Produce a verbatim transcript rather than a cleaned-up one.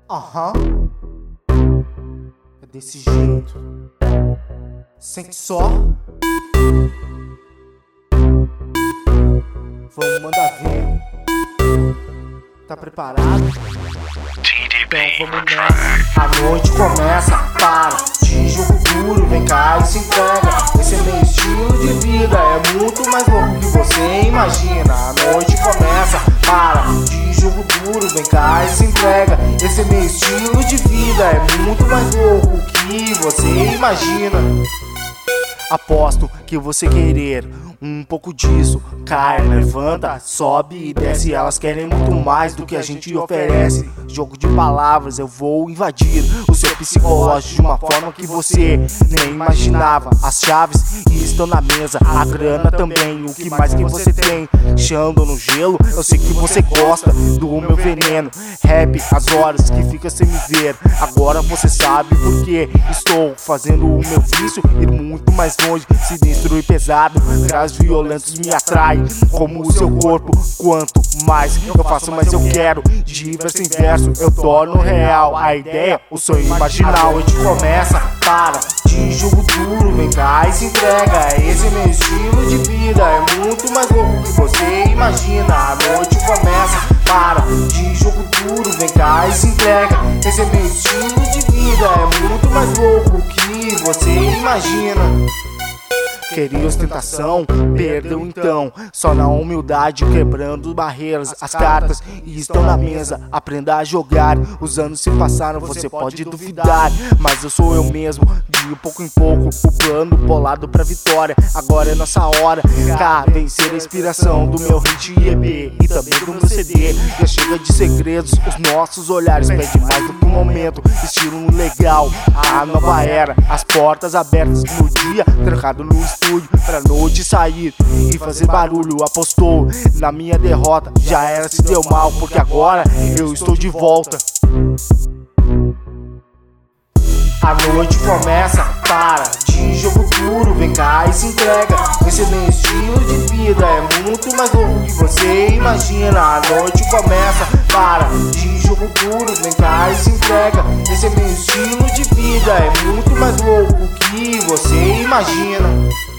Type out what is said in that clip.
Aham, é desse jeito. Sente só. Vamos mandar ver. Tá preparado? Então vamos nessa. A noite começa, para de jogo duro, vem cá e se entrega. Esse é meu estilo de vida, é muito mais louco que você imagina. A noite começa, para de jogo duro, vem cá e se entrega. Esse é meu estilo de vida, é muito mais louco que você imagina. Aposto que você querer um pouco disso, cai, levanta, sobe e desce. Elas querem muito mais do que a gente oferece. Jogo de palavras, eu vou invadir o seu psicológico de uma forma que você nem imaginava. As chaves estão na mesa, a grana também. O que mais que você tem? Chando no gelo, eu sei que você gosta do meu veneno. Rap, as horas que fica sem me ver. Agora você sabe porque estou fazendo o meu vício ir muito mais longe, sinistro e pesado. Graves violentos me atraem como o seu corpo. Quanto mais eu faço, mais eu quero. De verso em verso eu torno real a ideia, o sonho imaginal. A noite começa, para de jogo duro, vem cá e se entrega. Esse é meu estilo de vida, é muito mais louco que você imagina. A noite começa, para de jogo duro, vem cá e se entrega. Esse é meu estilo de vida, é muito mais louco que você imagina. Queria ostentação, perdeu então. Só na humildade, quebrando barreiras. As cartas estão na mesa, aprenda a jogar. Os anos se passaram, você pode duvidar, mas eu sou eu mesmo, de pouco em pouco. O plano bolado pra vitória, agora é nossa hora. Cá, vencer a inspiração do meu hit E B e também do meu C D. Já chega de segredos, os nossos olhares pedem mais do que um momento. Estilo legal, a nova era. As portas abertas no dia, trancado no estúdio pra noite sair e fazer barulho. Apostou na minha derrota, já era, se deu mal, porque agora eu estou de volta. A noite começa, para de jogo duro, vem cá e se entrega. Esse é meu estilo de vida, é muito mais louco que você imagina. A noite começa, para de jogo duro, vem cá e se entrega. Esse é meu estilo de vida, é muito mais louco que você imagina.